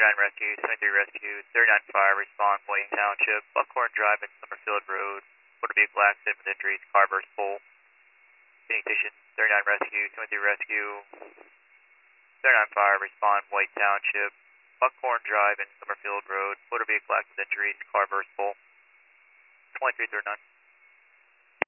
39 Rescue, 23 Rescue, 39 Fire, respond, Wayne Township, Buckhorn Drive and Summerfield Road. Motor vehicle accident with injuries, car burst pole. Station 39 Rescue, 23 Rescue, 39 Fire, respond, White Township, Buckhorn Drive and Summerfield Road. Motor vehicle accident injuries, car burst pole. 2339.